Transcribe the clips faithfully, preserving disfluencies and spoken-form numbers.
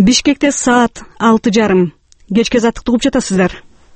Бишкекте саат алты жарым. Кечки азаттыкты угуп жатасыздар.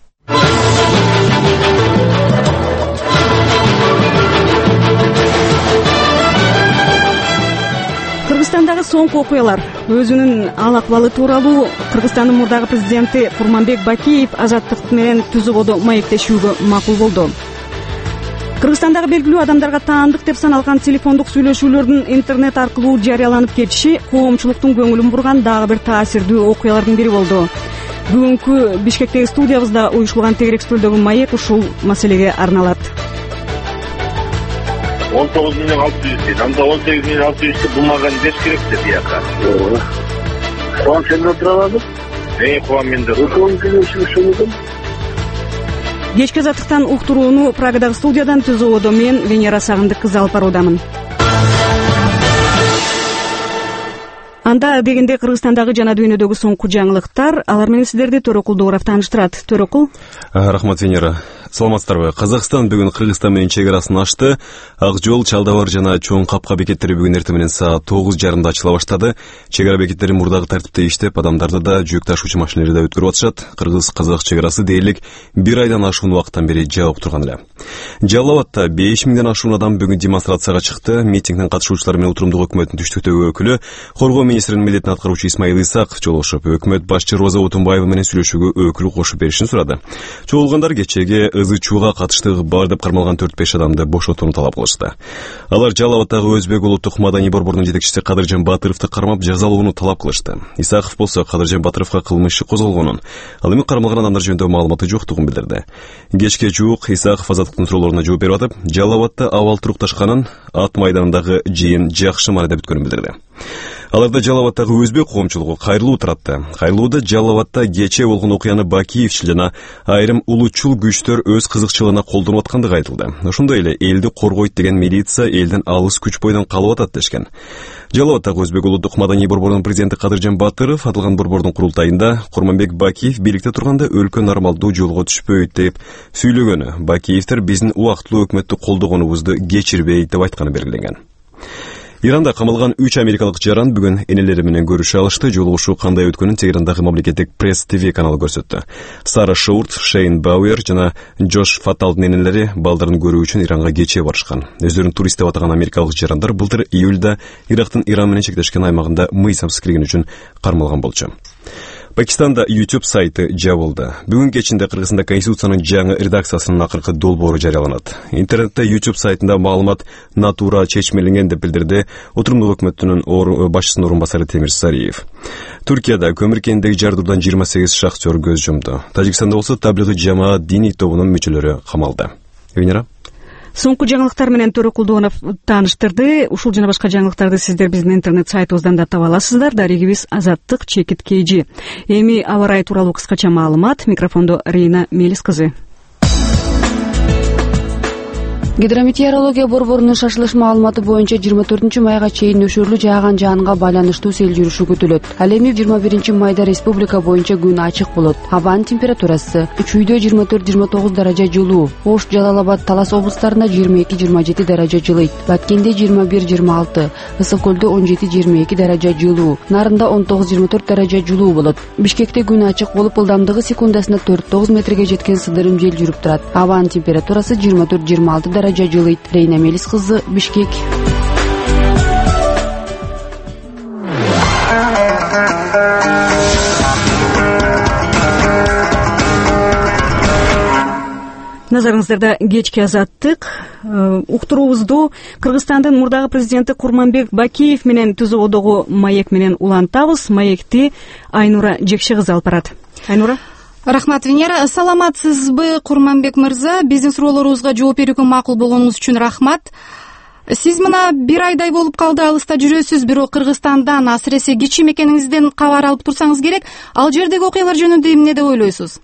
Кыргызстандагы соңку окуялар. Өзүнүн ал акыбалы тууралуу Кыргызстандын мурдагы президенти Курманбек Бакиев азаттык менен түз ободо маектешүүгө макул болду. Кыргызстандагы белгилүү адамдарга таандык деп саналган телефондук сүйлөшүүлөрдүн интернет аркылуу жарыяланып кетиши коомчулуктун көңүлүн бурган дагы бир таасирдүү окуялардын бири болду. Бүгүнкү Бишкектеги студиябызда уюшулган тегерек стөлдөгү маек ушул маселеге арналат. он тогуз миң алты жүз дейт. Анда он сегиз миң алты жүздү булмаган деш керек деп бияка. Куан сен отурабы? Эй, куан менде. Кечки азаттыктан уктурууну Прагадагы студиядан түз ободо мен Венера Сагындык кызы алып баруудамын. Анда дегенде Кыргызстандагы жана дүйнөдөгү соңку жаңылыктар, алар менен сиздерди Төрөкул Дооров тааныштырат. Төрөкул. Рахмат, Венера. Саламатсыздарбы? Казакстан бүгүн Кыргызстан менен чек арасын ачты. Ак жол, Чалдабар жана Чоң Капка бекеттери бүгүн эртең менен саат тогуз жарымда ачыла баштады. Чек ара бекеттери мурдагы тартипте иштеп, адамдарды да жүк ташуучу машиналарды да өткөрүп атышат. Кыргыз-казак чек арасы дээрлик бир айдан ашуун убакыттан бери жабык турган эле. Жалал Абадта беш миңден ашуун адам бүгүн демонстрацияга чыкты. Митингдин катышуучулары менен Утурумдук өкмөттүн түштүктөгү өкүлү, коргоо министринин милдетин аткаруучу Исмаил Исак жолугушуп, өкмөт башчы Роза Отунбаева менен сүйлөшүүгө өкүл кошуп беришин сурады. Чогулгандар кечеги ызы-чууга катыштыгы бар деп кармалган төрт беш адамды бошотууну талап кылышты. Алар Жалал Абадтагы Өзбек улуттук маданий борборунун жетекчиси Кадыржан Батыровду кармап жазалоону талап кылышты. Исаков болсо Кадыржан Батыровго кылмыш иши козголгонун, ал эми кармалган адамдар жөнүндө маалыматы жоктугун билдирди. Кечке жуук Исаков азаттыктын суроолоруна жооп берип атып, Жалал Абадта абал турукташканын, ат майданындагы жыйын жакшы мааниде бүткөнүн билдирди. Аларда Жалал Абадтагы өзбек коомчулугу кайрылуу туратты. Кайрылууда Жалал Абадта кече болгон окуяны Бакиевчил жана айрым улутчул күчтөр өз кызыкчылыгына колдонуп аткандыгы айтылды. Ошондой эле элди коргойт деген милиция элдин алыс күч бойдон калып атат дешкен. Жалал Абадтагы Өзбек улуттук маданий борборунун президенти Кадыржан Батыров аталган борбордун курултайында Курманбек Бакиев бийликте турганда өлкө нормалдуу жолго түшпөйт деп сүйлөгөнү, Бакиевтер биздин убактылуу өкмөттү колдогонубузду кечирбейт деп айтканы белгиленген. Иранда камалган үч америкалык жаран бүгүн энелери менен көрүшө алышты. Жолугушуу кандай өткөнүн Тегерандагы мамлекеттик Пресс ТВ каналы көрсөттү. Сара Шоурт, Шейн Бауэр жана Джош Фаталдын энелери балдарын көрүү үчүн Иранга кечээ барышкан. Өздөрүн турист деп атаган америкалык жарандар былтыр июлда Ирактын Иран менен чектешкен аймагында мыйзамсыз кирген үчүн кармалган болчу. Пакистанда YouTube сайты жабылды. Бүгүн кечинде Кыргызстанда Конституциянын жаңы редакциясынын акыркы долбоору жарыяланат. Интернетте YouTube сайтында маалымат натура чечмеленген деп билдирди Отурумдук өкмөттүнүн башчысынын орун басары Темир Сариев. Туркияда көмүр кендеги жардыруудан жыйырма сегиз шахтер көз жумду. Тажикстанда болсо таблигый жамаат диний тобунун мүчөлөрү камалды. Венера. Соңку жаңылыктар менен Төрөкул Дооров тааныштырды. Ушул жана башка жаңылыктарды сиздер биздин интернет сайтыбыздан да таба аласыздар. Дарегибиз Азаттык чекит kg. Эми аба ырайы тууралуу кыскача маалымат. Микрофондо Рейна Мелис кызы. Гидрометеорология борборунун шашылыш маалыматы боюнча жыйырма төртүнчү майга чейин нөшөрлүү жааган жаанга байланыштуу сел жүрүшү күтүлөт. Ал эми жыйырма биринчи майда республика боюнча күн ачык болот. Абанын температурасы Үчүйдө жыйырма төрт жыйырма тогуз даража жылуу, Ош, Жалал Абад, Талас облустарында жыйырма эки жыйырма жети даража жылыйт. Баткенде жыйырма бир жыйырма алты, Ысык көлдө он жети жыйырма эки даража жылуу, Нарында он тогуз жыйырма төрт даража жылуу болот. Бишкекте күн ачык болуп, ылдамдыгы секундасына төрт тогуз метрге жеткен сыдырым жел жүрүп турат. Абанын температурасы жыйырма төрт жыйырма алты даража жылыйт. Рейна Мелис кызы, Бишкек. Назарыңыздарда кечки азаттык. Уктуруубузду Кыргызстандын мурдагы президенти Курманбек Бакиев менен түз ободогу маек менен улантабыз. Маекти Айнура Жекши кызы алып барат. Айнура. Рахмат, Венера. Саламатсызбы, Курманбек мырза? Биздин суроолорубузга жооп берүүгө макул болгонуңуз үчүн рахмат. Сиз мына бир айдай болуп калды алыста жүрөсүз, бирок Кыргызстандан, асыресе кичи мекениңизден кабар алып турсаңыз керек. Ал жердеги окуялар жөнүндө эмне деп ойлойсуз?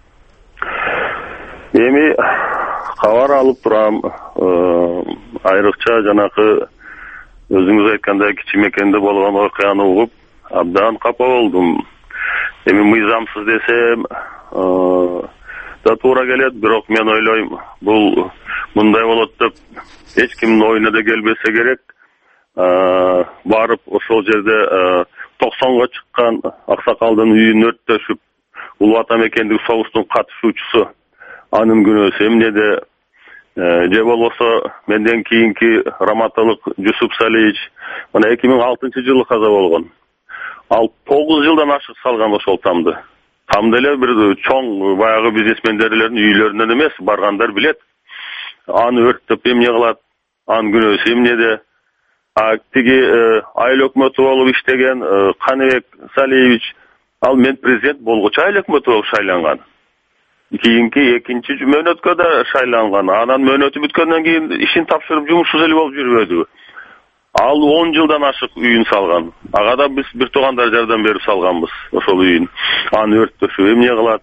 Эми кабар алып турам. Айрыкча жанакы өзүңүз айткандай кичи мекенде болгон окуяны угуп, абдан капа болдум. Эми мыйзамсыз десем да туура келет, бирок мен ойлойм, бул мындай болот деп эч кимдин оюна да келбесе керек. Барып ошол жерде токсонго чыккан аксакалдын үйүн өрттөшүп улуу ата мекендик согуштун катышуучусу анын күнөөсү эмнеде, же болбосо менден кийинки раматылык Жусуп Салиевич мына эки миң алтынчы жылы каза болгон. Ал тогуз жылдан ашык салган ошол тамды. Там деле бир чоң баягы бизнесмендерлердин үйлөрүнөн эмес, баргандар билет. Аны өрттөп эмне кылат? Анын күнөөсү эмнеде? А тиги айыл өкмөтү болуп иштеген Каныбек Салиевич, ал мен президент болгучу айыл өкмөтү болуп шайланган. Кийинки экинчи мөөнөткө да шайланган. Анан мөөнөтү бүткөндөн кийин ишин тапшырып жумушсуз эле болуп жүрбөдү. Ал он жылдан ашык үйүн салган. Ага да биз бир туугандар жардам берип салганбыз ошол үйүн. Аны өрттөшүп эмне кылат?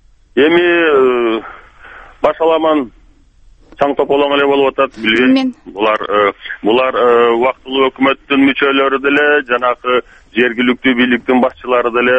Эми башаламан чаң тополоң эле болуп атат, билбейм. Булар булар убактылуу өкмөттүн мүчөлөрү деле, жанагы жергиликтүү бийликтин башчылары деле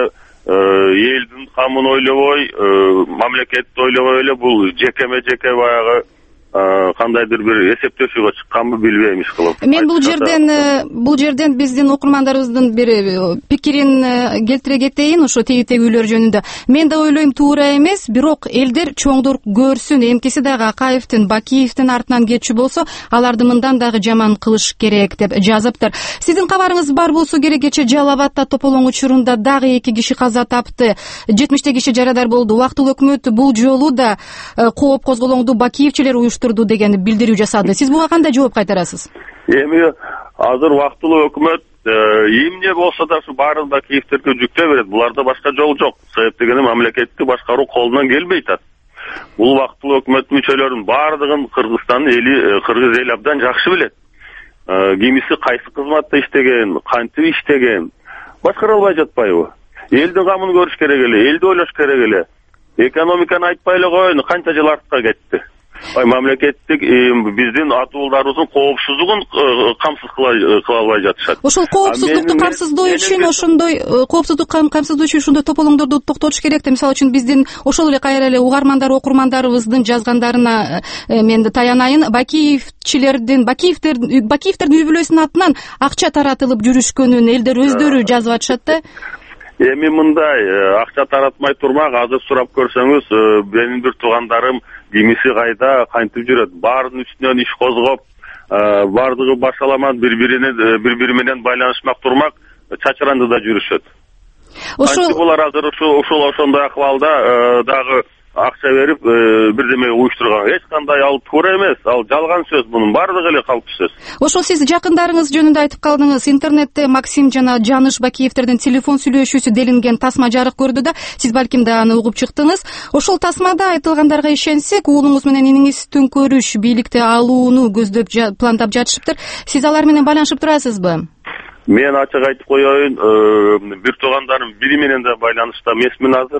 элдин камын ойлобой, мамлекетти ойлобой эле бул жекеме жеке баягы кандайдыр бир эсептешүүгө чыкканбы билбейм иш кылып. Мен бул жерден бул жерден биздин окурмандарыбыздын бир пикирин келтире кетейин ошо тегитек үйлөр жөнүндө. Мен да ойлойм туура эмес, бирок элдер чоңдор көрсүн. Эмкиси дагы Акаевдин, Бакиевдин артынан кетчү болсо, аларды мындан дагы жаман кылыш керек деп жазыптыр. Сиздин кабарыңыз бар болсо керек, кече Жалал Абадта тополоң учурунда дагы эки киши каза тапты. жетимиште киши жарадар болду. Убактылуу өкмөтү бул жолу да кооп козголоңду Бакиевчилер уюштурду деген билдирүү жасады. Сиз буга кандай жооп кайтарасыз? Эми азыр убактылуу өкмөт эмне болсо да ушу баарын Бакиевтерге жүктөй берет. Буларда башка жол жок. Себеп дегени мамлекетти башкаруу колунан келбей атат. Бул убактылуу өкмөт мүчөлөрүнүн баардыгын Кыргызстандын эли, кыргыз эли абдан жакшы билет. Кимиси кайсы кызматта иштеген, кантип иштеген, башкара албай жатпайбы? Элдин камын көрүш керек эле, элди ойлош керек эле. Экономиканы айтпай эле коеюн, канча жыл артка кетти. Ай мамлекеттик биздин атууларыбыздын коопсуздугун камсыз кыла албай жатышат. Ошол коопсуздукту камсыздоо үчүн ошондой коопсуздук камсыздоо үчүн ошондой тополоңдорду токтотуш керек да. Мисалы үчүн биздин ошол эле кайра эле угармандар, окурмандарыбыздын жазгандарына мен таянайын. Бакиевчилердин, Бакиевтер, Бакиевтердин үй бүлөсүнүн атынан акча таратылып жүрүшкөнүн элдер өздөрү жазып атышат да. Эми мындай акча таратмай турмак, азыр сурап көрсөңүз, менин бир туугандарым кимиси кайда, кантип жүрөт, баарынын үстүнөн иш козгоп, баардыгы башаламан бири-биринен бири-бири менен байланышмак турмак, чачырандыда жүрүшөт. Ошол булар азыр ушул ошондой акыбалда дагы акча берип бирдеме уюштурган. Эч кандай ал туура эмес, ал жалган сөз, мунун баардыгы эле калктуу сөз. Ошол сиз жакындарыңыз жөнүндө айтып калдыңыз. Интернетте Максим жана Жаныш Бакиевтердин телефон сүйлөшүүсү делинген тасма жарык көрдү да, сиз балким да аны угуп чыктыңыз. Ошол тасмада айтылгандарга ишенсек, уулуңуз менен иниңиз төңкөрүш, бийликти алууну көздөп пландап жатышыптыр. Сиз алар менен байланышып турасызбы? Мен ачык айтып коеюн, бир туугандарым бири менен да байланышта эмесмин азыр.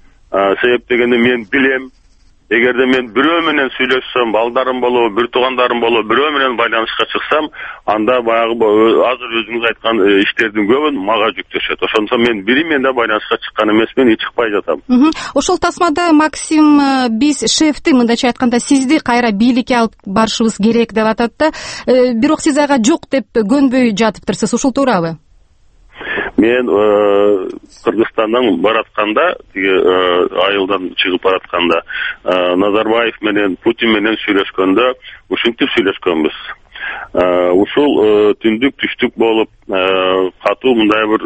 Себеп дегенде мен билем, эгерде мен бирөө менен сүйлөшсөм, балдарым болобу, бир туугандарым болобу, бирөө менен байланышка чыксам, анда баягы азыр өзүңүз айткан иштердин көбүн мага жүктөшөт. Ошондо мен бири менен да байланышка чыккан эмесмин, чыкпай жатам. Ошол тасмада Максим биз шефти, мындайча айтканда, сизди кайра бийликке алып барышыбыз керек деп атат да. Бирок сиз ага жок деп көнбөй жатыптырсыз. Ушул туурабы? Мен Кыргызстандан баратканда, тиги айылдан чыгып баратканда, Назарбаев менен Путин менен сүйлөшкөндө ушинтип сүйлөшкөнбүз. Ушул түндүк түштүк болуп, катуу мындай бир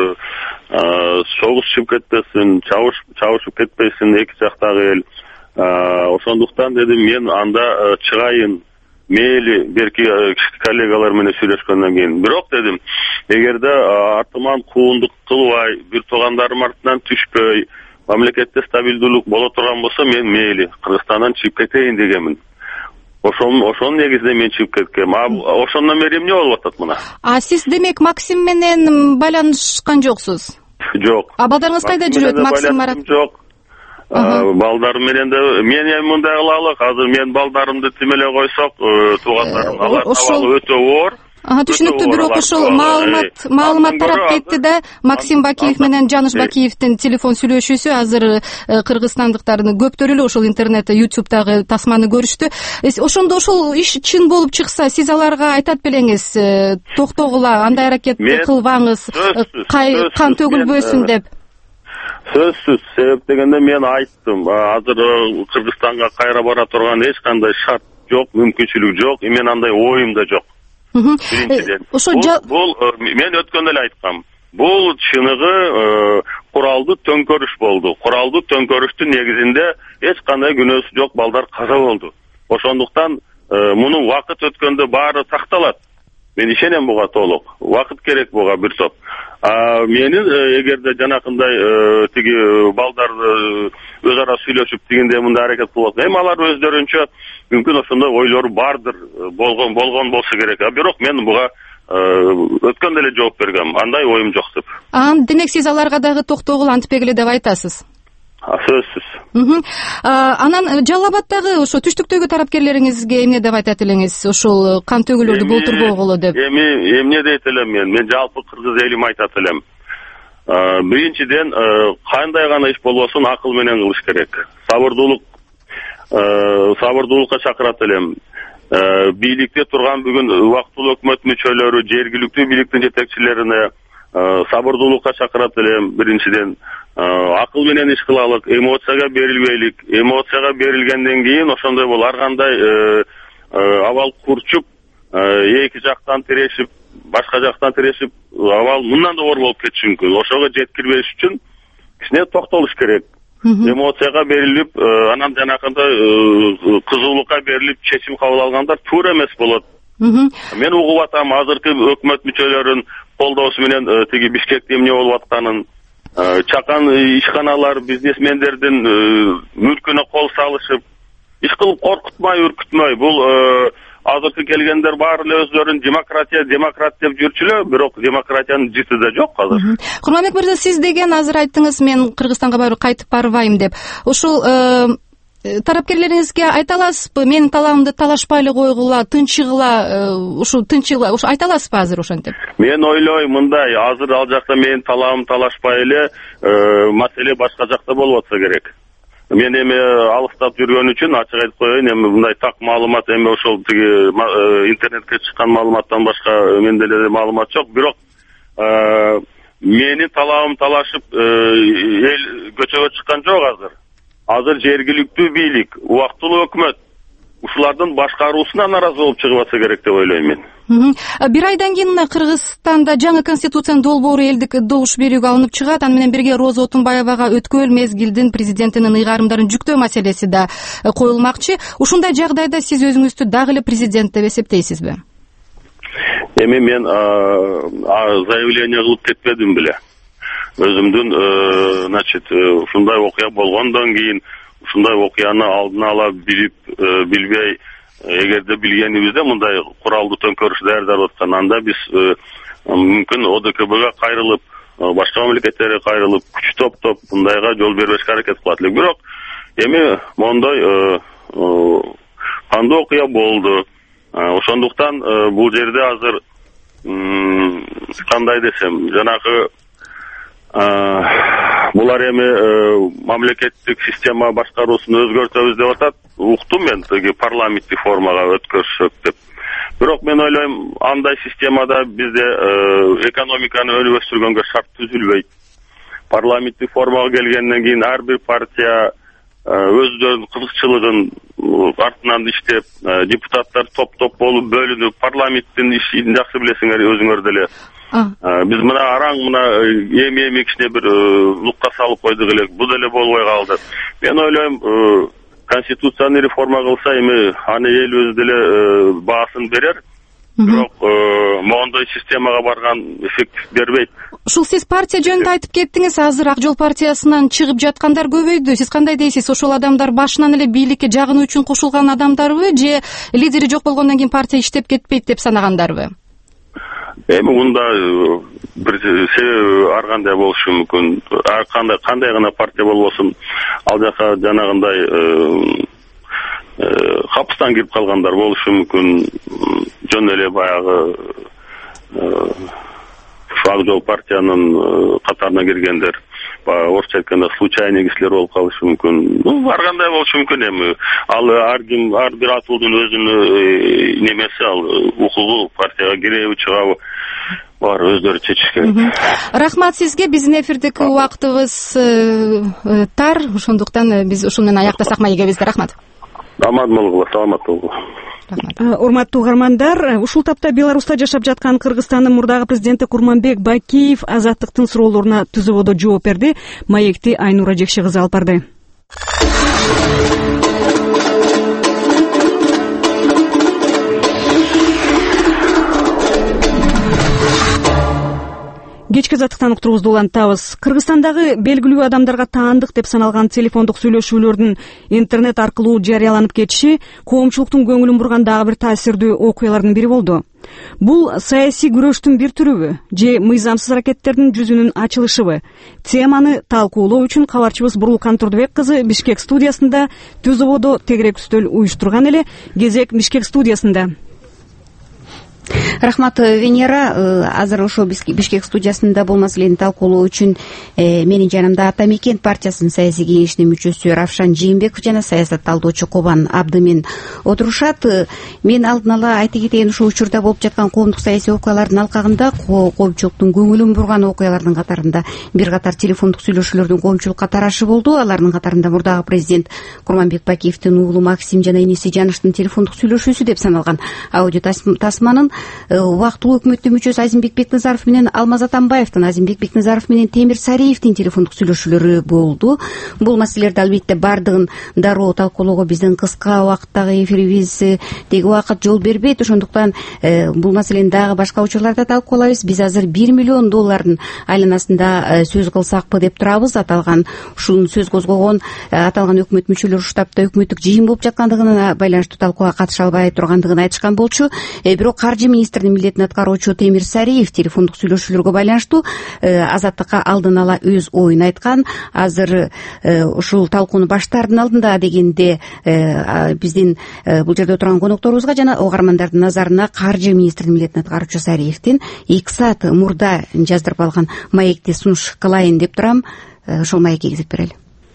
согуш чыгып кетпесин, чабышып кетпесин эки жактагы эл. Ошондуктан дедим, мен анда чыгайын. Мейли берки коллегалар менен сүйлөшкөндөн кийин. Бирок дедим, эгерде артыман куундук кылбай, бир туугандарым артынан түшпөй, мамлекетте стабилдүүлүк боло турган болсо, мен мейли Кыргызстандан чыгып кетейин дегенмин. Ошон ошонун негизинде мен чыгып кеткем. Ошондон бери эмне болуп атат мына? А сиз демек Максим менен байланышкан жоксуз? Жок. А балдарыңыз кайда жүрөт, Максим Марат? Жок. Балдарым менен да мен эми мындай кылалык, азыр мен балдарымды тимеле койсок, туугандарым алар абалы өтө оор. түшүнүктүү. Бирок ошол маалымат маалымат тарап кетти да. Максим Бакиев менен Жаныш Бакиевдин телефон сүйлөшүүсү азыр кыргызстандыктардын көптөрү эле ошол интернетте, ютубтагы тасманы көрүштү. Ошондо ошол иш чын болуп чыкса, сиз аларга айтат белеңиз, токтогула, андай аракет кылбаңыз, кан төгүлбөсүн деп. Сөзсүз. Себеп дегенде мен айттым, азыр Кыргызстанга кайра бара турган эч кандай шарт жок, мүмкүнчүлүк жок, мен андай оюм да жок. Биринчиден, бул мен өткөндө эле айткам. Бул чыныгы куралдуу төңкөрүш болду. Куралдуу төңкөрүштүн негизинде эч кандай күнөөсү жок балдар каза болду. Ошондуктан мунун убакыт өткөндө баары сакталат. Мен ишенем буга толук. Убакыт керек буга бир топ. Менин эгерде жанакындай тиги балдар өз ара сүйлөшүп дегенде мындай аракет кылып атса, эми алар өздөрүнчө мүмкүн ошондой ойлору бардыр, болгон болгон болсо керек. А бирок мен буга өткөндө эле жооп бергем. Андай оюм жок деп. Демек сиз аларга дагы токтогула антпегиле деп айтасыз. Сөзсүз. Анан Жалал Абаддагы ошо түштүктөгү тарапкерлериңизге эмне деп айтат элеңиз? Ошол кан төгүлөрдү болтурбогулу деп. Эми эмне дейт элем мен? Мен жалпы кыргыз элим айтат элем. Биринчиден, кандай гана иш болбосун акыл менен кылыш керек. Сабырдуулук, сабырдуулукка чакырат элем. Бийликте турган бүгүн убактылуу өкмөт мүчөлөрү, жергиликтүү бийликтин жетекчилерине сабырдуулукка чакырат элем. Биринчиден, акыл менен иш кылалык, эмоцияга берилбейлик. Эмоцияга берилгенден кийин ошондой болуп, ар кандай абал курчуп, эки жактан тирешип, башка жактан тирешип, абал мындан да оор болуп кетиши мүмкүн. Ошого жеткирбеш үчүн кичине токтолуш керек. Эмоцияга берилип, анан жанакындай кызуулукка берилип чечим кабыл алгандар туура эмес болот. Мен угуп атам азыркы өкмөт мүчөлөрүн колдоосу менен тиги Бишкекте эмне болуп атканын, чакан ишканалар, бизнесмендердин мүлкүнө кол салышып, иш кылып коркутмай, үркүтмөй. Бул азыркы келгендер баары эле өздөрүн демократия, демократ деп жүрчүлө, бирок демократиянын жыты да жок азыр. Курманбек мырза, сиз деген азыр айттыңыз, мен Кыргызстанга барып кайтып барбайм деп. Ошол тарапкерлериңизге айта аласызбы? Менин талаамды талашпайлы койгула, тынчыгыла, ушул тынчыгыла, ушу айта аласызбы азыр ошентип? Мен ойлойм мындай, азыр ал жакта менин талаам талашпай эле, маселе башка жакта болуп атса керек. Мен эми алыстап жүргөн үчүн ачык айтып коеюн, эми мындай так маалымат, эми ошол тиги интернетке чыккан маалыматтан башка менде эле маалымат жок. Бирок менин талаам талашып эл көчөгө чыккан жок азыр. Азыр жергиликтүү бийлик, убактылуу өкмөт ушулардын башкаруусуна наразы болуп чыгып атса керек деп ойлойм мен. Бир айдан кийин Кыргызстанда жаңы конституциянын долбоору элдик добуш берүүгө алынып чыгат. Аны менен бирге Роза Отунбаевага өткөл мезгилдин президентинин ыйгарымдарын жүктөө маселеси да коюлмакчы. Ушундай жагдайда сиз өзүңүздү дагы эле президент деп эсептейсизби? Эми мен заявление кылып кетпедим беле. Өзүмдүн, значит, ушундай окуя болгондон кийин, ушундай окуяны алдын ала билип, билбей, эгерде билгенибизде мындай куралдуу төңкөрүш даярдалып аткан, анда биз мүмкүн О Д К Бга кайрылып, башка мамлекеттерге кайрылып, күч топтоп, мындайга жол бербешке аракет кылат элек. Бирок эми мондой кандуу окуя болду. Ошондуктан бул жерде азыр кандай десем, жанагы булар эми мамлекеттик система башкаруусун өзгөртөбүз деп атат. Уктум мен тиги парламенттик формага өткөрүшөк деп. Бирок мен ойлойм, андай системада бизде экономиканы өнүк өстүргөнгө шарт түзүлбөйт. Парламенттик формага келгенден кийин ар бир партия өздөрүнүн кызыкчылыгын артынан иштеп, депутаттар топ-топ болуп бөлүнүп, парламенттин ишин жакшы билесиңер өзүңөр деле. Биз мына араң мына эми-эми кичине бир нукта салып койдук элек, бул деле болбой калды. Мен ойлойм, конституцияны реформа кылса, эми аны эл өзү деле баасын берер. Бирок мондой системага барган эффект бербейт. Ушул сиз партия жөнүндө айтып кеттиңиз, азыр Ак Жол партиясынан чыгып жаткандар көбөйдү. Сиз кандай дейсиз? Ошол адамдар башынан эле бийликке жагынуу үчүн кошулган адамдарбы, же лидери жок болгондон кийин партия иштеп кетпейт деп санагандарбы? Эми мында бир себеби ар кандай болушу мүмкүн. Ар кандай кандай гана партия болбосун, ал жака жанагындай капыстан кирип калгандар болушу мүмкүн. Жөн эле баягы ак жол партиянын катарына киргендер, баягы орусча айтканда случайный кишилер болуп калышы мүмкүн. Ну, ар кандай болушу мүмкүн эми. Ал ар ким, ар бир атуудун өзүнүн немеси, ал укугу, партияга киреби, чыгабы бар өздөрү чечиш керек. Рахмат сизге. Биздин эфирдеги убактыбыз тар, ошондуктан биз ушун менен аяктасак ма ийгебизди. Рахмат. Аман болгула, саламат болгула. Урматтуу угармандар, ушул тапта Беларуста жашап жаткан Кыргызстандын мурдагы президенти Курманбек Бакиев Азаттыктын суроолоруна түзөбодо жооп берди. Маекти Айнура Жекши кызы алып барды. Кечки азаттыктан уктуруубузду улантабыз. Кыргызстандагы белгилүү адамдарга таандык деп саналган телефондук сүйлөшүүлөрдүн интернет аркылуу жарыяланып кетиши коомчулуктун көңүлүн бурган дагы бир таасирдүү окуялардын бири болду. Бул саясий күрөштүн бир түрүбү же мыйзамсыз аракеттердин жүзүнүн ачылышыбы? Теманы талкуулоо үчүн кабарчыбыз Бурлукан Турдубек кызы Бишкек студиясында түзөбодо тегерек үстөл уюштурган эле. Кезек Бишкек студиясында. Рахмат, Венера. Азыр ошо Бишкек студиясында бул маселени талкуулоо үчүн менин жанымда Ата Мекен партиясынын саясий кеңешинин мүчөсү Равшан Жээнбеков жана саясат талдоочу Кобан Абдымин отурушат. Мен алдын ала айта кетейин, ушул учурда болуп жаткан коомдук саясий окуялардын алкагында коомчулуктун көңүлүн бурган окуялардын катарында бир катар телефондук сүйлөшүүлөрдүн коомчулукка тарашы болду. Алардын катарында мурдагы президент Курманбек Бакиевдин уулу Максим жана иниси Жаныштын телефондук сүйлөшүүсү деп саналган аудио тасманын убактылуу өкмөттүн мүчөсү Азимбек Бекназаров менен Алмаз Атамбаевдин, Азимбек Бекназаров менен Темир Сариевдин телефондук сүйлөшүүлөрү болду. Бул маселелерди албетте бардыгын дароо талкуулоого биздин кыска убакыттагы эфирибиздеги убакыт жол бербейт. Ошондуктан бул маселени дагы башка учурларда талкуулайбыз. Биз азыр бир миллион доллардын айланасында сөз кылсакпы деп турабыз. Аталган ушул сөз козгогон аталган өкмөт мүчөлөрү штабта өкмөттүк жыйын болуп жаткандыгына байланыштуу талкууга катыша албай тургандыгын айтышкан болчу. Бирок каржы министринин милдетин аткаруучу Темир Сариев телефондук сүйлөшүүлөргө байланыштуу Азаттыкка алдын ала өз оюн айткан. Азыр ушул талкууну баштаардын алдында дегенде биздин бул жерде отурган конокторубузга жана угармандардын назарына каржы министринин милдетин аткаруучу Сариевдин эки саат мурда жаздырып алган маекти сунуш кылайын деп турам. Ошол маекке кизип берели.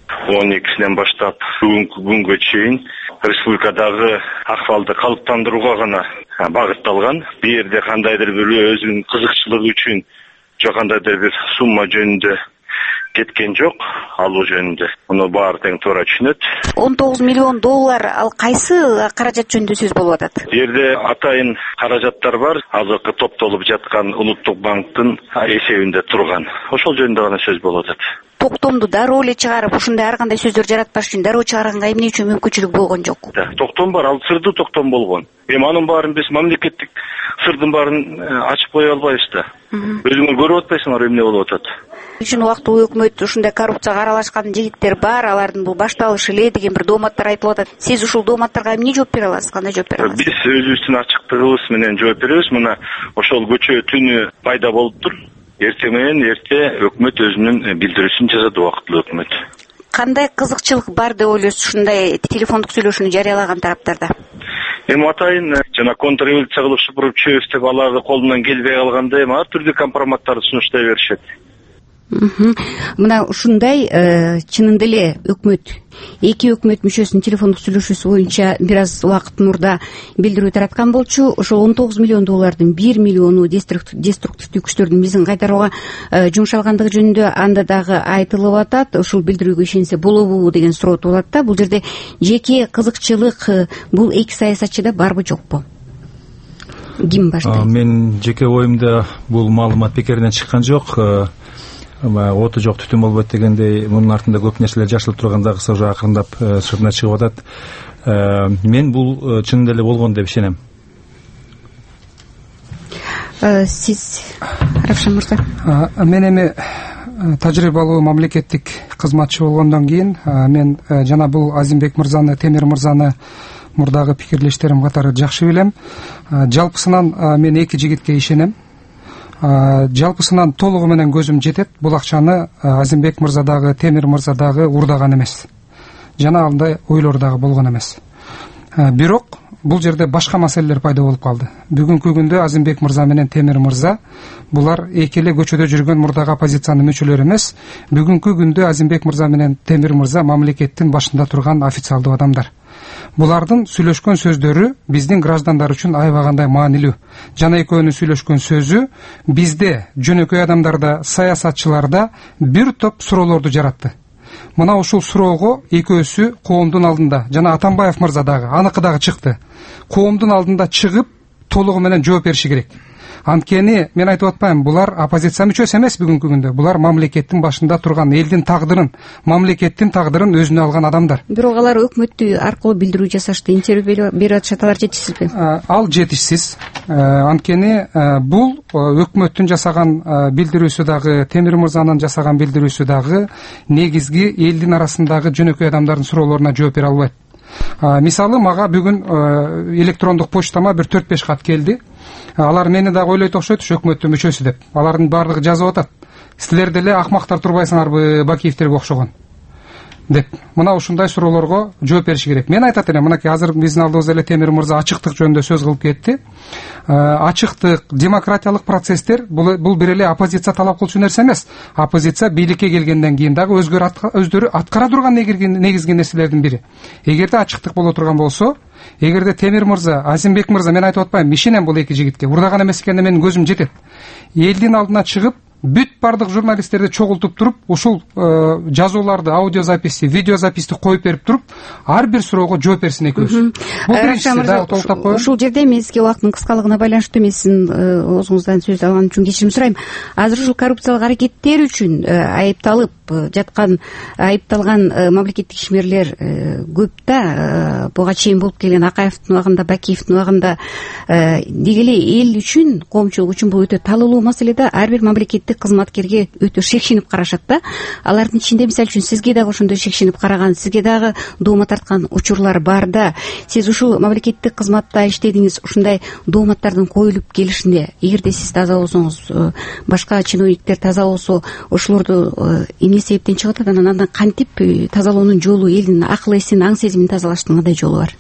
он экисинен баштап бүгүнкү күнгө чейин республикадагы акыбалды калыптандырууга гана багытталган. Бу жерде кандайдыр бир өзүнүн кызыкчылыгы үчүн же кандайдыр бир сумма жөнүндө кеткен жок, алуу жөнүндө. Муну баары тең туура түшүнөт. он тогуз миллион доллар ал кайсы каражат жөнүндө сөз болуп атат? Бу жерде атайын каражаттар бар. Азыркы топтолуп жаткан Улуттук банктын эсебинде турган. Ошол жөнүндө гана сөз болуп атат. Токтомду дароо эле чыгарып, ушундай ар кандай сөздөр жаратпаш үчүн дароо чыгарганга эмне үчүн мүмкүнчүлүк болгон жок? Токтом бар, ал сырдуу токтом болгон. Эми анын баарын биз мамлекеттик сырдын баарын ачып кое албайбыз да. Өзүңөр көрүп атпайсыңар эмне болуп атат? Үчүн убактылуу өкмөт ушундай коррупцияга аралашкан жигиттер бар, алардын бул башталышы эле деген бир дооматтар айтылып атат. Сиз ушул дооматтарга эмне жооп бере аласыз? Кандай жооп бере аласыз? Биз өзүбүздүн ачыктыгыбыз менен жооп беребиз. Мына ошол көчө түнү пайда болуптур. Эртең менен эрте өкмөт өзүнүн билдирүүсүн жазат, убактылуу өкмөт. Кандай кызыкчылык бар деп ойлойсуз ушундай телефондук сүйлөшүүнү жарыялаган тараптарда? Эми атайын жана контрреволюция кылып шыпырып чөбүз деп аларды колунан келбей калганда эми ар түрдүү компроматтарды сунуштай беришет. Мына ушундай чынында эле өкмөт эки өкмөт мүчөсүнүн телефондук сүйлөшүүсү боюнча бир аз убакыт мурда билдирүү тараткан болчу. Ошол он тогуз миллион доллардын бир миллиону деструктивдүү күчтөрдүн биздин кайтарууга жумшалгандыгы жөнүндө анда дагы айтылып атат. Ушул билдирүүгө ишенсе болобу деген суроо туулат да. Бул жерде жеке кызыкчылык бул эки саясатчыда барбы жокпу? Ким баштайт? Мен жеке оюмда бул маалымат бекеринен чыккан жок. Оту жок түтүн болбойт дегендей, мунун артында көп нерселер жашылып турганда уже акырындап сыртына чыгып атат. Мен бул чынында эле болгон деп ишенем. Сиз, Равшан мырза? Мен эми тажрыйбалуу мамлекеттик кызматчы болгондон кийин мен жана бул Азимбек мырзаны, Темир мырзаны мурдагы пикирлештерим катары жакшы билем. Жалпысынан мен эки жигитке ишенем. Жалпысынан толугу менен көзүм жетет. Бул акчаны Азимбек мырза дагы, Темир мырза дагы урдаган эмес. Жана андай ойлор дагы болгон эмес. Бирок бул жерде башка маселелер пайда болуп калды. Бүгүнкү күндө Азимбек мырза менен Темир мырза булар эки эле көчөдө жүргөн мурдагы оппозициянын мүчөлөрү эмес. Бүгүнкү күндө Азимбек мырза менен Темир мырза мамлекеттин башында турган официалдуу адамдар. Булардын сүйлөшкөн сөздөрү биздин граждандар үчүн аябагандай маанилүү. Жана экөөнүн сүйлөшкөн сөзү бизде, жөнөкөй адамдарда, саясатчыларда бир топ суроолорду жаратты. Мына ушул суроого экөөсү коомдун алдында, жана Атамбаев мырза дагы, аныкы дагы чыкты. Коомдун алдында чыгып, толугу менен жооп бериши керек. Анткени мен айтып атпайм, булар оппозиция мүчөсү эмес бүгүнкү күндө. Булар мамлекеттин башында турган, элдин тагдырын, мамлекеттин тагдырын өзүнө алган адамдар. Бирок алар өкмөттү аркылуу билдирүү жасашты, интервью берип атышат. Алар жетишсизби? Ал жетишсиз. Анткени бул өкмөттүн жасаган билдирүүсү дагы, Темир мырзанын жасаган билдирүүсү дагы негизги элдин арасындагы жөнөкөй адамдардын суроолоруна жооп бере албайт. Мисалы, мага бүгүн электрондук почтама бир төрт беш кат келди. Алар мени дагы ойлойт окшойт, өкмөттүн мүчөсү деп. Алардын баардыгы жазып атат. Силер деле акмактар турбайсыңарбы Бакиевтерге окшогон деп. Мына ушундай суроолорго жооп бериши керек. Мен айтат элем, мынакей азыр биздин алдыбызда эле Темир мырза ачыктык жөнүндө сөз кылып кетти. Ачыктык, демократиялык процесстер бул бул бир эле оппозиция талап кылчу нерсе эмес. Оппозиция бийликке келгенден кийин дагы өздөрү аткара турган негизги нерселердин бири. Эгерде ачыктык боло турган болсо, эгерде Темир мырза, Азимбек мырза, мен айтып атпайм, ишенем бул эки жигитке. Урдаган эмес экенине менин көзүм жетет. Элдин алдына чыгып, бүт бардык журналисттерди чогултуп туруп, ушул жазууларды, аудиозаписти, видеозаписти коюп берип туруп, ар бир суроого жооп берсин экөөсү. Бул биринчиси да, толуктап коеюн. Ушул жерде мен сизге убакыттын кыскалыгына байланыштуу мен сиздин оозуңуздан сөз алган үчүн кечирим сурайм. Азыр ушул коррупциялык аракеттер үчүн айыпталып жаткан, айыпталган мамлекеттик ишмерлер көп да. Буга чейин болуп келген Акаевдин убагында, Бакиевдин убагында деги эле эл үчүн, коомчулук үчүн бул өтө талуулуу маселе да. Ар бир мамлекеттик кызматкерге өтө шекшинип карашат да. Алардын ичинде мисалы үчүн сизге дагы ошондой шекшинип караган, сизге дагы доомат тарткан учурлар бар да. Сиз ушул мамлекеттик кызматта иштедиңиз, ушундай дооматтардын коюлуп келишинде, эгерде сиз таза болсоңуз, башка чиновниктер таза болсо, ошолорду эмне себептен чыгып атат, анан кантип тазалоонун жолу, элдин акыл эсин, аң сезимин тазалаштын кандай жолу бар?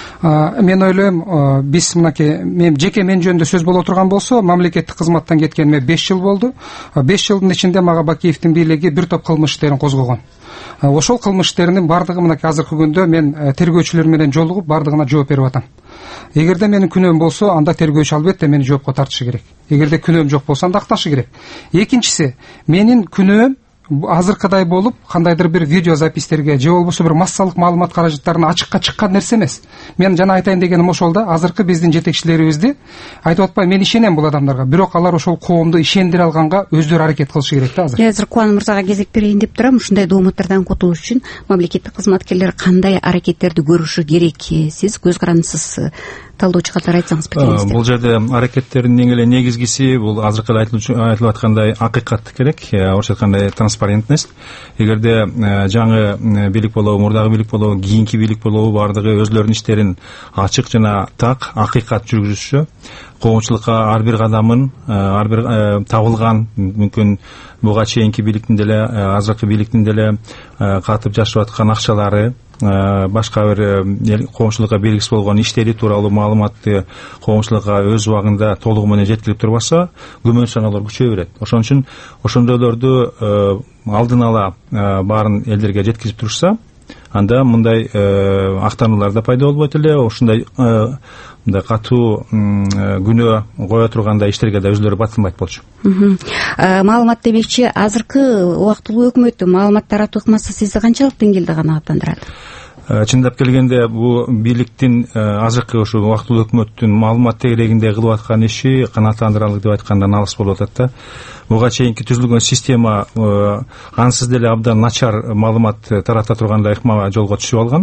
Мен ойлойм, биз мынакей, мен жеке мен жөнүндө сөз боло турган болсо, мамлекеттик кызматтан кеткениме беш жыл болду. беш жылдын ичинде мага Бакиевдин бийлиги бир топ кылмыш иштерин козгогон. Ошол кылмыш иштеринин бардыгы мынакей азыркы күндө мен тергөөчүлөр менен жолугуп бардыгына жооп берип атам. Эгерде менин күнөөм болсо, анда тергөөчү албетте мени жоопко тартышы керек. Эгерде күнөөм жок болсо, анда акташы керек. Экинчиси, менин күнөөм азыркыдай болуп, кандайдыр бир видеозапистерге же болбосо бир массалык маалымат каражаттарына ачыкка чыккан нерсе эмес. Мен жана айтайын дегеним ошол да, азыркы биздин жетекчилерибизди айтып атпайм, мен ишенем бул адамдарга, бирок алар ошол коомду ишендире алганга өздөрү аракет кылышы керек да азыр. Азыр Кубан мырзага кезек берейин деп турам. Ушундай дооматтардан кутулуш үчүн мамлекеттик кызматкерлер кандай аракеттерди көрүшү керек? Сиз көз карандысыз талдоочу катары айтсаңыз пикириңизди. Бул жерде аракеттердин эң эле негизгиси бул азыркы айтылып аткандай акыйкат керек, орусча айтканда транспарентность. Эгерде жаңы бийлик болобу, мурдагы бийлик болобу, кийинки бийлик болобу, бардыгы өзлөрүнүн иштерин ачык жана так, акыйкат жүргүзүшү, коомчулукка ар бир кадамын, ар бир табылган, мүмкүн буга чейинки бийликтин деле, азыркы бийликтин деле катып жашап аткан акчалары, башка бир коомчулукка белгисиз болгон иштери тууралуу маалыматты коомчулукка өз убагында толугу менен жеткирип турбаса, күмөн санаалар күчөйө берет. Ошон үчүн ошондойлорду алдын ала баарын элдерге жеткизип турушса, анда мындай актануулар да пайда болбойт эле. Ушундай мындай катуу күнөө кое тургандай иштерге да өзлөрү батылбайт болчу. Маалымат демекчи, азыркы убактылуу өкмөттүн маалымат таратуу ыкмасы сизди канчалык деңгээлде канааттандырат? Чындап келгенде бул бийликтин азыркы ушу убактылуу өкмөттүн маалымат тегерегинде кылып аткан иши канааттандырарлык деп айткандан алыс болуп атат да. Буга чейинки түзүлгөн система ансыз деле абдан начар маалымат тарата тургандай ыкма жолго түшүп алган.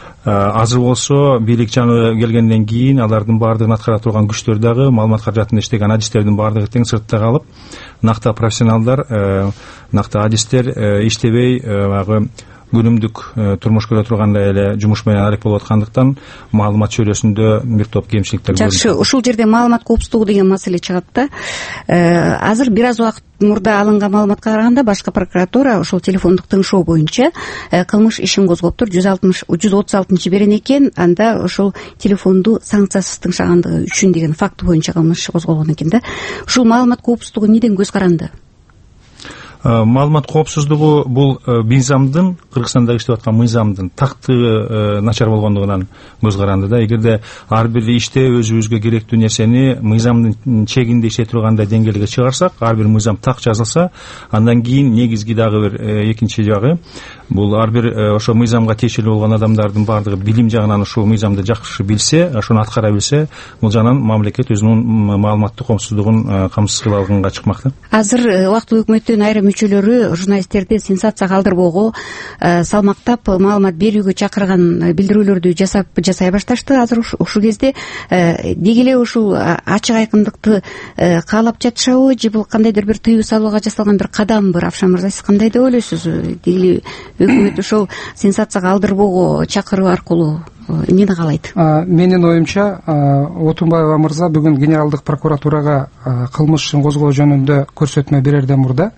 Азыр болсо бийлик жаңы келгенден кийин алардын баардыгын аткара турган күчтөр дагы, маалымат каражатында иштеген адистердин баардыгы тең сыртта калып, накта профессионалдар, накта адистер иштебей, баягы күнүмдүк турмуш көрө тургандай эле жумуш менен алек болуп аткандыктан маалымат чөйрөсүндө бир топ кемчиликтер көрүлөт. Жакшы, ушул жерде маалымат коопсуздугу деген маселе чыгат да. Азыр бир аз убакыт мурда алынган маалыматка караганда башкы прокуратура ошол телефондук тыңшоо боюнча кылмыш ишин козгоптур. жүз алтымыш жүз отуз алтынчы берен экен, анда ошол телефонду санкциясыз тыңшагандыгы үчүн деген факт боюнча кылмыш козголгон экен да. Ушул маалымат коопсуздугу неден көз каранды? Маалымат коопсуздугу бул мыйзамдын, Кыргызстанда иштеп аткан мыйзамдын тактыгы начар болгондугунан көз каранды да. Эгерде ар бир иште өзүбүзгө керектүү нерсени мыйзамдын чегинде иштей тургандай деңгээлге чыгарсак, ар бир мыйзам так жазылса, андан кийин негизги дагы бир экинчи жагы бул ар бир ошо мыйзамга тиешелүү болгон адамдардын баардыгы билим жагынан ушул мыйзамды жакшы билсе, ошону аткара билсе, бул жагынан мамлекет өзүнүн маалыматтык коопсуздугун камсыз кыла алганга чыкмак да. Азыр убактылуу өкмөттүн айрым мүчөлөрү журналисттерди сенсация калтырбоого салмактап маалымат берүүгө чакырган билдирүүлөрдү жасап жасай башташты. Азыр ушул кезде деги эле ушул ачык айкындыкты каалап жатышабы же бул кандайдыр бир тыюу салууга жасалган бир кадамбы? Равшан мырза, сиз кандай деп ойлойсуз? Деги эле өкмөт ошол сенсация калтырбоого чакыруу аркылуу эмнени каалайт? Менин оюмча, Отунбаева мырза бүгүн генералдык прокуратурага кылмыш ишин козгоо жөнүндө көрсөтмө берерден мурда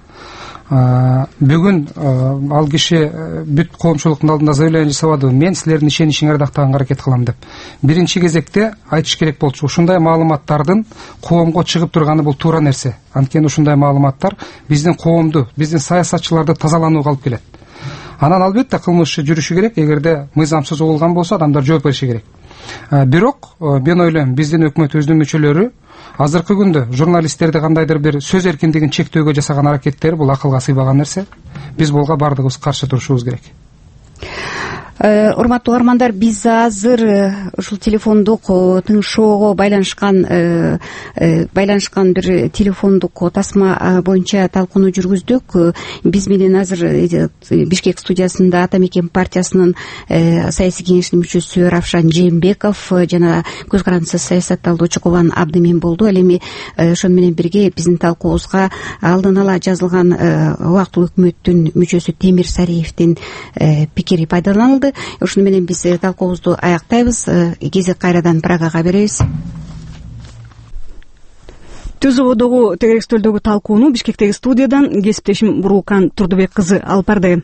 бүгүн ал киши бүт коомчулуктун алдында заявление жасабады. Мен силердин ишеничиңерди актаганга аракет кылам деп. Биринчи кезекте айтыш керек болчу. Ушундай маалыматтардын коомго чыгып турганы бул туура нерсе. Анткени ушундай маалыматтар биздин коомду, биздин саясатчыларды тазаланууга алып келет. Анан албетте кылмыш жүрүшү керек. Эгерде мыйзамсыз угулган болсо, адамдар жооп бериши керек. Бирок мен ойлойм, биздин өкмөтүбүздүн мүчөлөрү азыркы күндө журналисттерди кандайдыр бир сөз эркиндигин чектөөгө жасаган аракеттер бул акылга сыйбаган нерсе. Биз буга бардыгыбыз каршы турушубуз керек. Урматтуу угармандар, биз азыр ушул телефондук тыңшоого байланышкан байланышкан бир телефондук тасма боюнча талкууну жүргүздүк. Биз менен азыр Бишкек студиясында Ата Мекен партиясынын саясий кеңешинин мүчөсү Равшан Жээнбеков жана көз карандысыз саясат талдоочу Кубан Абдымин болду. Ал эми ошону менен бирге биздин талкуубузга алдын ала жазылган убактылуу өкмөттүн мүчөсү Темир Сариевдин пикири пайдаланылды. Ошону менен биз талкуубузду аяктайбыз. Кезек кайрадан Прагага беребиз. Түз ободогу тегерекстөлдөгү талкууну Бишкектеги студиядан кесиптешим Бурукан Турдубек кызы алып барды.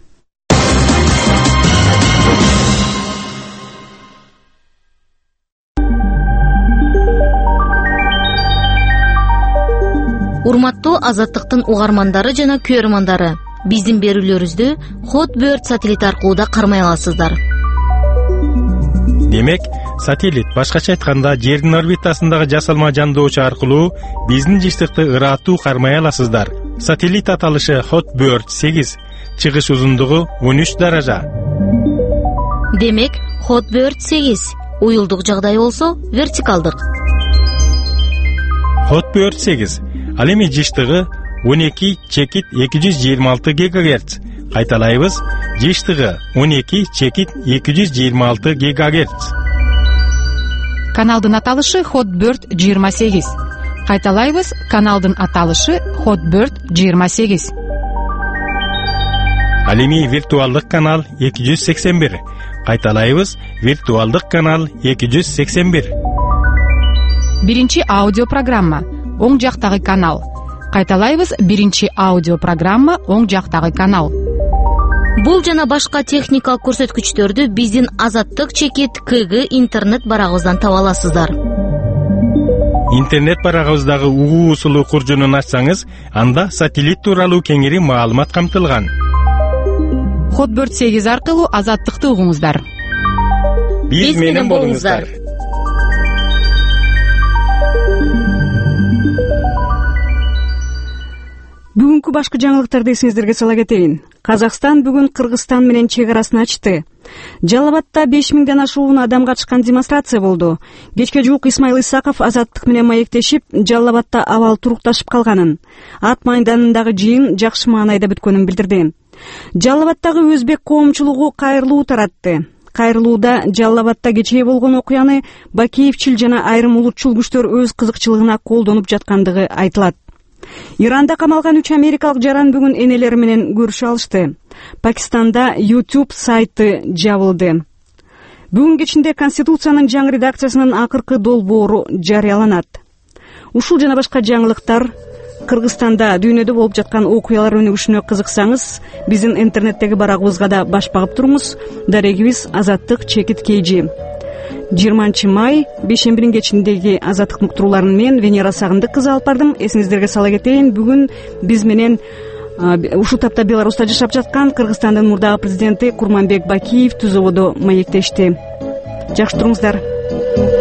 Урматтуу Азаттыктын угармандары жана көрөрмандары, биздин берүүлөрүбүздү Hotbird сателлит аркылуу да кармай аласыздар. Демек, сателлит, башкача айтканда, жердин орбитасындагы жасалма жандоочу аркылуу биздин жыштыкты ырааттуу кармай аласыздар. Сателлит аталышы Hotbird сегиз, чыгыш узундугу он үч даража. Демек, Hotbird сегиз, уюлдук жагдай болсо вертикалдык. Hotbird сегиз, ал эми жыштыгы он эки чекит эки жүз жыйырма алты гигагерц. Кайталайбыз, жыштыгы он эки чекит эки жүз жыйырма алты гигагерц. Каналдын аталышы Hotbird жыйырма сегиз. Кайталайбыз, каналдын аталышы Hotbird жыйырма сегиз. Ал эми виртуалдык канал эки жүз сексен бир. Кайталайбыз, виртуалдык канал эки жүз сексен бир. Биринчи аудио программа, оң жактагы канал. Кайталайбыз, биринчи аудио программа, оң жактагы канал. Бул жана башка техникалык көрсөткүчтөрдү биздин Азаттык чекит КГ интернет барагыбыздан таба аласыздар. Интернет барагыбыздагы угуу усулу куржунун ачсаңыз, анда сателлит тууралуу кеңири маалымат камтылган. Hotbird сегиз аркылуу Азаттыкты угуңуздар. Биз менен болуңуздар. Бүгүнкү башкы жаңылыктарды эсиңиздерге сала кетейин. Казакстан бүгүн Кыргызстан менен чек арасын ачты. Жалал Абадта беш миңден ашуун адам катышкан демонстрация болду. Кечке жуук Исмаил Исаков Азаттык менен маектешип, Жалал Абадта абал турукташып калганын, ат майданындагы жыйын жакшы маанайда бүткөнүн билдирди. Жалал Абадтагы өзбек коомчулугу кайрылуу таратты. Кайрылууда Жалал Абадта кечээ болгон окуяны Бакиевчил жана айрым улутчул күчтөр өз кызыкчылыгына колдонуп жаткандыгы айтылат. Иранда камалган үч америкалык жаран бүгүн энелери менен көрүшө алышты. Пакистанда YouTube сайты жабылды. Бүгүн кечинде Конституциянын жаңы редакциясынын акыркы долбоору жарыяланат. Ушул жана башка жаңылыктар, Кыргызстанда дүйнөдө болуп жаткан окуялар өнүгүшүнө кызыксаңыз, биздин интернеттеги барагыбызга да баш багып туруңуз. Дарегибиз Азаттык чекит кейжи. жыйырманчы май бейшембинин кечиндеги Азаттыктын уктурууларын мен Венера Сагындык кызы алып бардым. Эсиңиздерге сала кетейин, бүгүн биз менен ушул тапта Беларуста жашап жаткан Кыргызстандын мурдагы президенти Курманбек Бакиев түз ободо маектешти. Жакшы туруңуздар.